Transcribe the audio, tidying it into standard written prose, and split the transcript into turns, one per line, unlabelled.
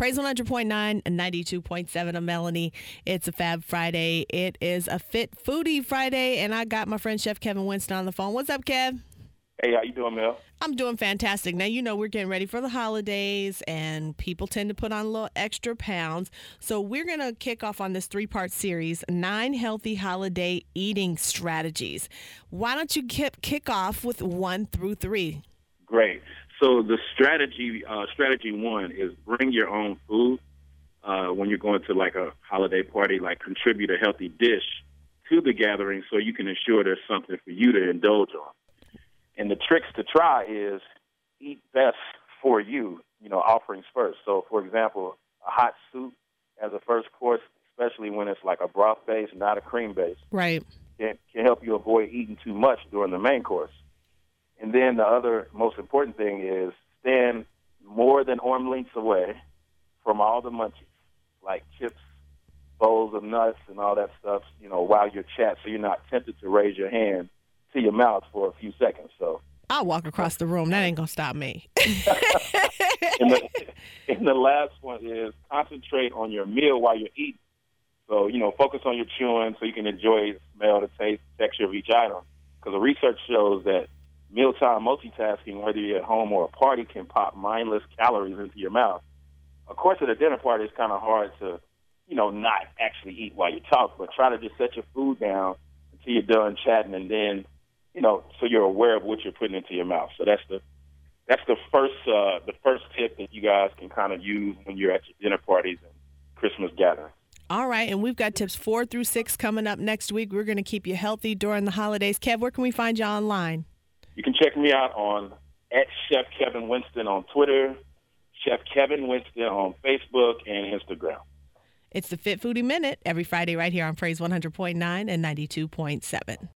Praise 100.9 and 92.7 of Melanie. It's a Fab Friday. It is a Fit Foodie Friday, and I got my friend Chef Kevin Winston on the phone. What's up, Kev?
Hey, how you doing, Mel?
I'm doing fantastic. Now, you know, we're getting ready for the holidays, and people tend to put on a little extra pounds. So we're going to kick off on this 3-part series, 9 healthy holiday eating strategies. Why don't you kick off with 1 through 3?
Great. So the strategy 1 is bring your own food when you're going to like a holiday party, like contribute a healthy dish to the gathering so you can ensure there's something for you to indulge on. And the tricks to try is eat best for you, offerings first. So, for example, a hot soup as a first course, especially when it's like a broth base, not a cream base,
right,
can help you avoid eating too much during the main course. And then the other most important thing is stand more than arm lengths away from all the munchies, like chips, bowls of nuts, and all that stuff, while you're chatting, so you're not tempted to raise your hand to your mouth for a few seconds. So
I'll walk across the room. That ain't going to stop me.
And the last one is concentrate on your meal while you're eating. So, focus on your chewing so you can enjoy the smell, the taste, the texture of each item. Because the research shows that mealtime multitasking, whether you're at home or a party, can pop mindless calories into your mouth. Of course, at a dinner party, it's kind of hard to, not actually eat while you talk, but try to just set your food down until you're done chatting, and then, so you're aware of what you're putting into your mouth. So that's the first tip that you guys can kind of use when you're at your dinner parties and Christmas gatherings.
All right, and we've got tips 4 through 6 coming up next week. We're going to keep you healthy during the holidays. Kev, where can we find you online?
You can check me out on @Chef Kevin Winston on Twitter, Chef Kevin Winston on Facebook and Instagram.
It's the Fit Foodie Minute every Friday right here on Praise 100.9 and 92.7.